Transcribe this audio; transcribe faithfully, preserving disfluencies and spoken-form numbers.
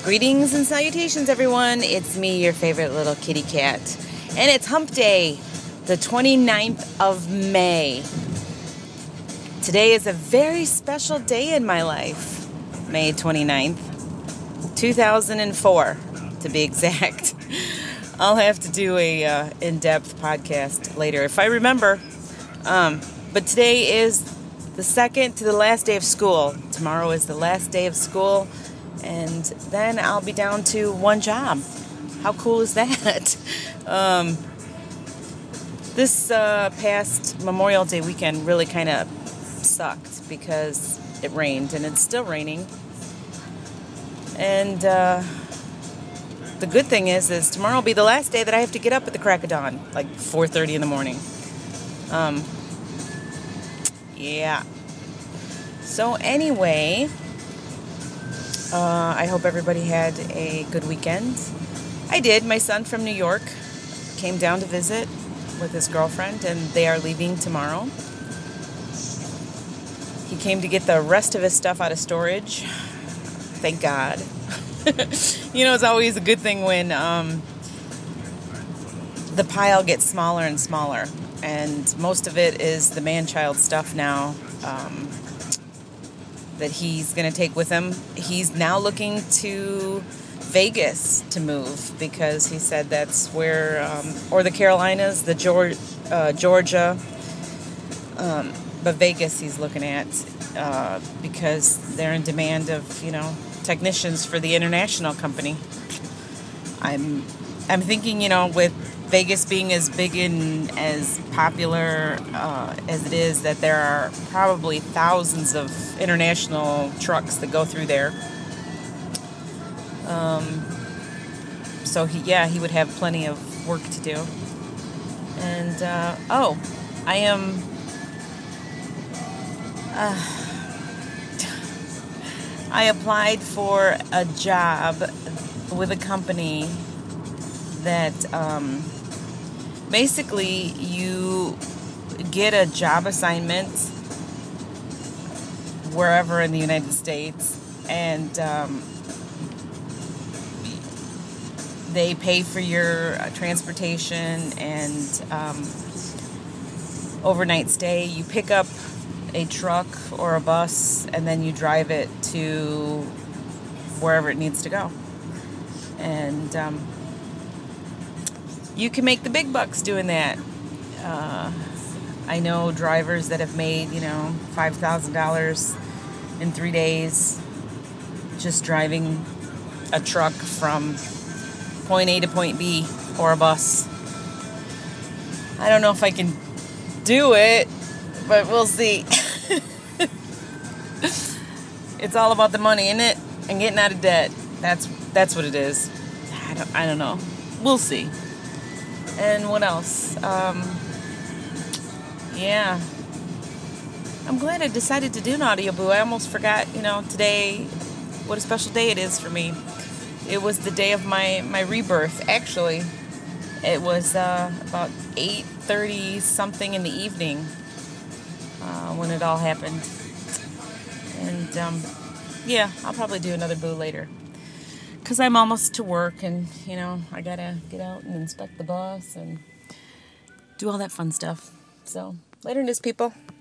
Greetings and salutations, everyone. It's me, your favorite little kitty cat. And it's Hump Day, the twenty-ninth of May. Today is a very special day in my life. May twenty-ninth, two thousand four, to be exact. I'll have to do a uh, in-depth podcast later if I remember. Um, but today is the second to the last day of school. Tomorrow is the last day of school. And then I'll be down to one job. How cool is that? um, this uh, past Memorial Day weekend really kind of sucked because it rained, and it's still raining. And uh, the good thing is, is tomorrow will be the last day that I have to get up at the crack of dawn, like four thirty in the morning. Um, yeah. So anyway... Uh, I hope everybody had a good weekend. I did. My son from New York came down to visit with his girlfriend, and they are leaving tomorrow. He came to get the rest of his stuff out of storage. Thank God. You know, it's always a good thing when um, the pile gets smaller and smaller, and most of it is the man-child stuff now. Um, that he's going to take with him. He's now looking to Vegas to move because he said that's where, um, or the Carolinas, the Georgia, uh, Georgia, um, but Vegas he's looking at uh, because they're in demand of, you know, technicians for the international company. I'm, I'm thinking, you know, with Vegas being as big and as popular uh, as it is, that there are probably thousands of international trucks that go through there. Um, so, he, yeah, he would have plenty of work to do. And, uh, oh, I am... Uh, I applied for a job with a company that... Um, Basically, you get a job assignment wherever in the United States, and um, they pay for your uh, transportation and um, overnight stay. You pick up a truck or a bus, and then you drive it to wherever it needs to go. And... Um, You can make the big bucks doing that. Uh, I know drivers that have made, you know, five thousand dollars in three days just driving a truck from point A to point B, or a bus. I don't know if I can do it, but we'll see. It's all about the money, isn't it? And getting out of debt. That's that's what it is. I don't, I don't know. We'll see. And what else? Um, yeah. I'm glad I decided to do an audio boo. I almost forgot, you know, today, what a special day it is for me. It was the day of my, my rebirth, actually. It was uh, about eight thirty something in the evening uh, when it all happened. And, um, yeah, I'll probably do another boo later. Because I'm almost to work, and, you know, I gotta get out and inspect the bus and do all that fun stuff. So, later, news people.